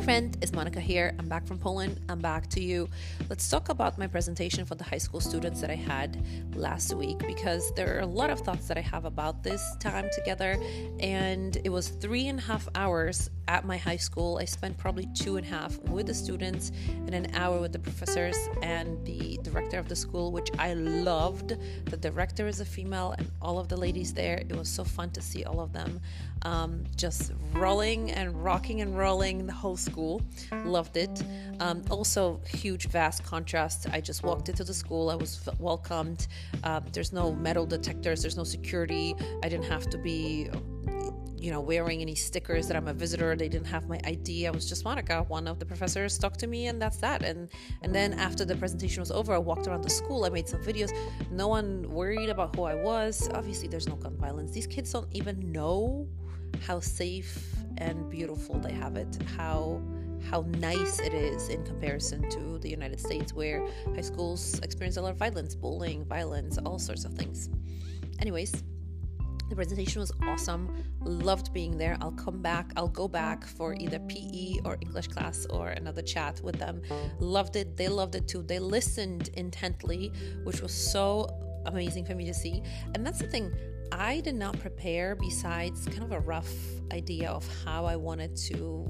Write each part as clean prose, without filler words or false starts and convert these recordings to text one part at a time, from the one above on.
friend, it's Monica here. I'm back from Poland. I'm back to you. Let's talk about my presentation for the high school students that I had last week, because there are a lot of thoughts that I have about this time together. And it was 3.5 hours at my high school. I spent probably 2.5 with the students and an hour with the professors and the director of the school, which I loved. The director is a female and all of the ladies there. It was so fun to see all of them just rolling and rocking and rolling the whole school. Loved it. Also, huge, vast contrast. I just walked into the school. I was welcomed. There's no metal detectors. There's no security. I didn't have to be wearing any stickers that I'm a visitor. They didn't have my ID. I was just Monica. One of the professors talked to me, and that's that. And then after the presentation was over, I walked around the school. I made some videos. No one worried about who I was. Obviously, there's no gun violence. These kids don't even know how safe and beautiful they have it, how nice it is in comparison to the United States, where high schools experience a lot of violence, bullying, violence, all sorts of things. Anyways, the presentation was awesome. Loved being there. I'll go back for either PE or English class or another chat with them. Loved it. They loved it too. They listened intently, which was so amazing for me to see. And that's the thing. I did not prepare besides kind of a rough idea of how I wanted to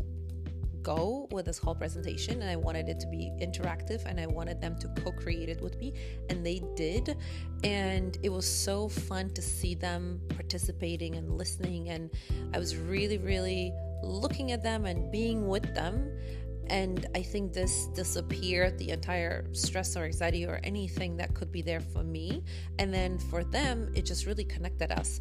go with this whole presentation, and I wanted it to be interactive, and I wanted them to co-create it with me, and they did. And it was so fun to see them participating and listening, and I was really, really looking at them and being with them. And I think this disappeared the entire stress or anxiety or anything that could be there for me. And then for them, it just really connected us.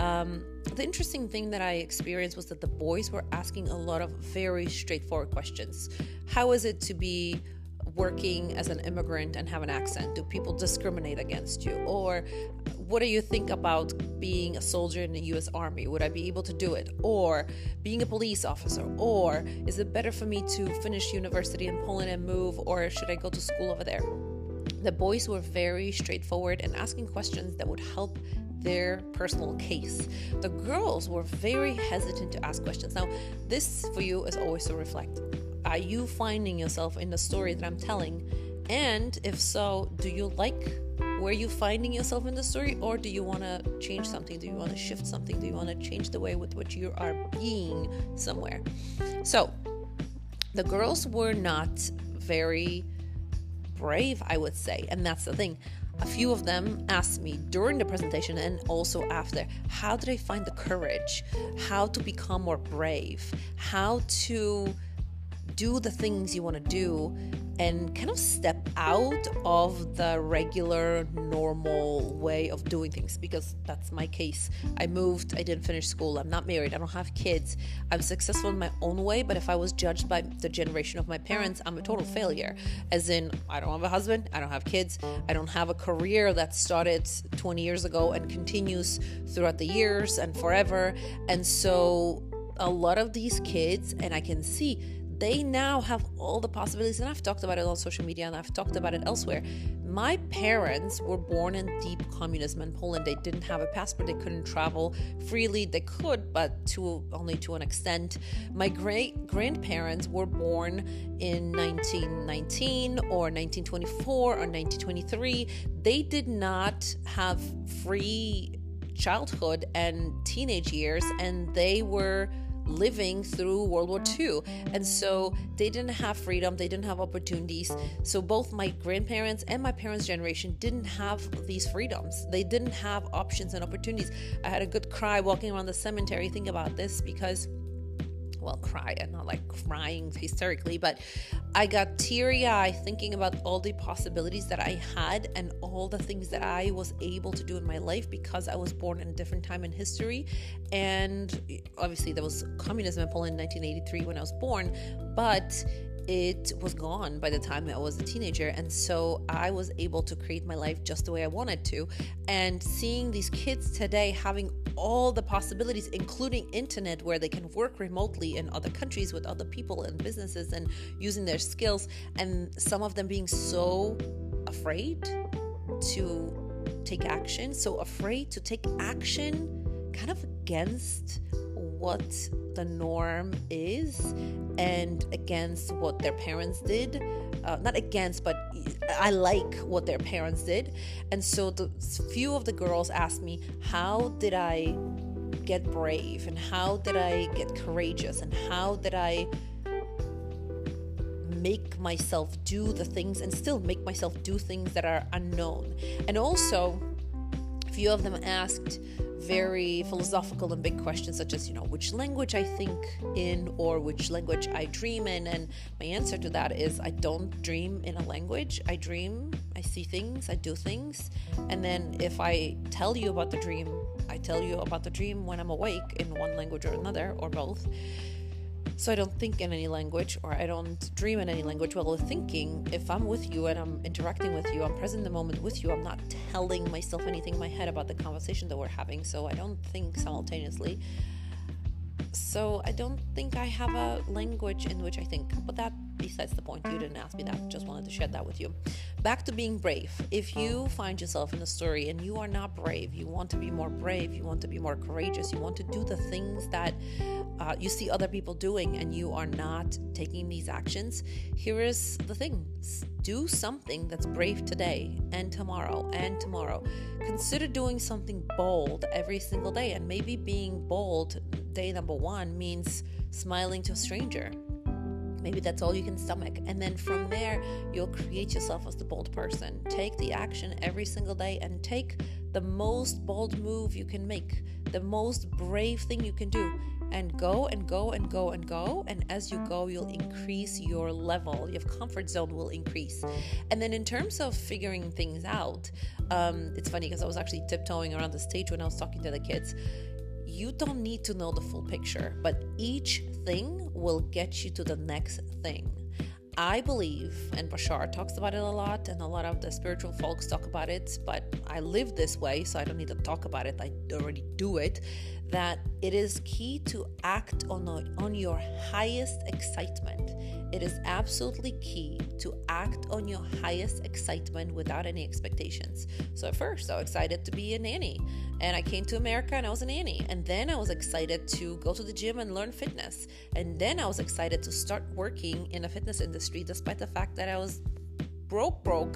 The interesting thing that I experienced was that the boys were asking a lot of very straightforward questions. How is it to be working as an immigrant and have an accent? Do people discriminate against you? Or what do you think about being a soldier in the U.S. Army? Would I be able to do it? Or being a police officer? Or is it better for me to finish university in Poland and move? Or should I go to school over there? The boys were very straightforward and asking questions that would help their personal case. The girls were very hesitant to ask questions. Now, this for you is always to reflect. Are you finding yourself in the story that I'm telling? And if so, do you like where you finding yourself in the story, or do you want to change something? Do you want to shift something? Do you want to change the way with which you are being somewhere? So the girls were not very brave, I would say. And that's the thing. A few of them asked me during the presentation and also after, how did I find the courage? How to become more brave? How to do the things you want to do and kind of step out of the regular, normal way of doing things, because that's my case. I moved, I didn't finish school, I'm not married, I don't have kids. I'm successful in my own way, but if I was judged by the generation of my parents, I'm a total failure. As in, I don't have a husband, I don't have kids, I don't have a career that started 20 years ago and continues throughout the years and forever. And so a lot of these kids, and I can see, they now have all the possibilities, and I've talked about it on social media and I've talked about it elsewhere. My parents were born in deep communism in Poland. They didn't have a passport. They couldn't travel freely. They could, but only to an extent. My great-grandparents were born in 1919 or 1924 or 1923. They did not have free childhood and teenage years, and they were living through World War II. And so they didn't have freedom, they didn't have opportunities. So both my grandparents and my parents' generation didn't have these freedoms. They didn't have options and opportunities. I had a good cry walking around the cemetery thinking about this, because cry and not like crying hysterically, but I got teary-eyed thinking about all the possibilities that I had and all the things that I was able to do in my life because I was born in a different time in history. And obviously there was communism in Poland in 1983 when I was born, but it was gone by the time I was a teenager. And so I was able to create my life just the way I wanted to. And seeing these kids today having all the possibilities, including internet, where they can work remotely in other countries with other people and businesses and using their skills, and some of them being so afraid to take action, kind of against what the norm is and against what their parents did. Not against, but I like what their parents did. And so the few of the girls asked me, how did I get brave, and how did I get courageous, and how did I make myself do the things and still make myself do things that are unknown. And also a few of them asked very philosophical and big questions, such as, which language I think in, or which language I dream in. And my answer to that is, I don't dream in a language. I dream, I see things, I do things. And then if I tell you about the dream, I tell you about the dream when I'm awake in one language or another, or both. So I don't think in any language, or I don't dream in any language. Well, with thinking, if I'm with you and I'm interacting with you, I'm present in the moment with you, I'm not telling myself anything in my head about the conversation that we're having. So I don't think simultaneously. So I don't think I have a language in which I think. But that, besides the point, you didn't ask me that. Just wanted to share that with you. Back to being brave. If you find yourself in a story and you are not brave, you want to be more brave, you want to be more courageous, you want to do the things that you see other people doing, and you are not taking these actions, here is the thing. Do something that's brave today and tomorrow and tomorrow. Consider doing something bold every single day. And maybe being bold, day number 1, means smiling to a stranger. Maybe that's all you can stomach. And then from there, you'll create yourself as the bold person. Take the action every single day and take the most bold move you can make, the most brave thing you can do, and go and go and go and go. And as you go, you'll increase your level. Your comfort zone will increase. And then in terms of figuring things out, it's funny because I was actually tiptoeing around the stage when I was talking to the kids. You don't need to know the full picture, but each thing will get you to the next thing. I believe, and Bashar talks about it a lot, and a lot of the spiritual folks talk about it, but I live this way, so I don't need to talk about it. I already do it. That it is key to act on your highest excitement. It is absolutely key to act on your highest excitement without any expectations. So at first, I was excited to be a nanny, and I came to America and I was a nanny. And then I was excited to go to the gym and learn fitness. And then I was excited to start working in the fitness industry, despite the fact that I was broke.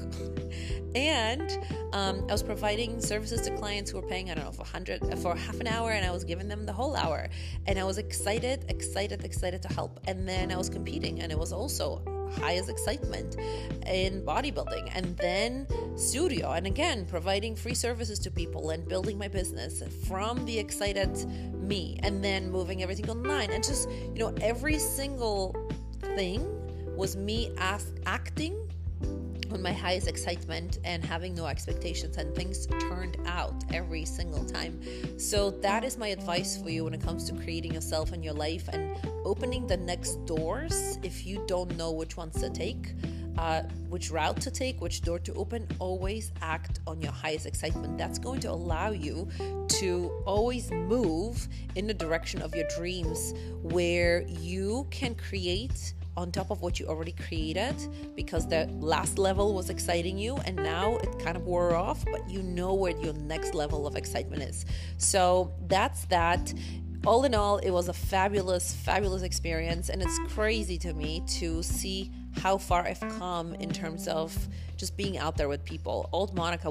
And I was providing services to clients who were paying, for half an hour, and I was giving them the whole hour. And I was excited to help. And then I was competing, and it was also highest excitement in bodybuilding, and then studio, and again providing free services to people and building my business from the excited me, and then moving everything online, and just every single thing was me acting on my highest excitement and having no expectations, and things turned out every single time. So that is my advice for you when it comes to creating yourself and your life and opening the next doors. If you don't know which ones to take, which route to take, which door to open, always act on your highest excitement. That's going to allow you to always move in the direction of your dreams, where you can create on top of what you already created, because the last level was exciting you and now it kind of wore off, but you know where your next level of excitement is. So that's that. All in all, it was a fabulous experience, and it's crazy to me to see how far I've come in terms of just being out there with people. Old Monica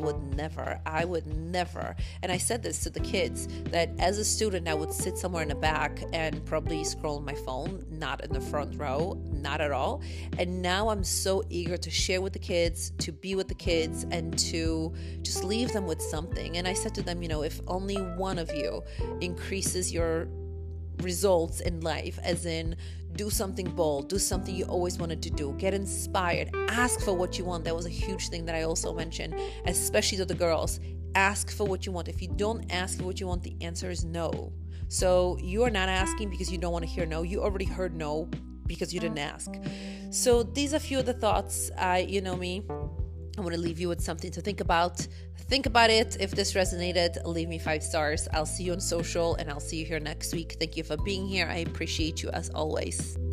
I would never, and I said this to the kids, that as a student I would sit somewhere in the back and probably scroll on my phone, not in the front row, not at all. And now I'm so eager to share with the kids, to be with the kids, and to just leave them with something. And I said to them, if only one of you increases your results in life, as in do something bold, do something you always wanted to do, get inspired, ask for what you want. That was a huge thing that I also mentioned, especially to the girls. Ask for what you want. If you don't ask for what you want, the answer is no. So you are not asking because you don't want to hear no. You already heard no because you didn't ask. So these are a few of the thoughts. You know me, I want to leave you with something to think about. Think about it. If this resonated, leave me 5 stars. I'll see you on social, and I'll see you here next week. Thank you for being here. I appreciate you as always.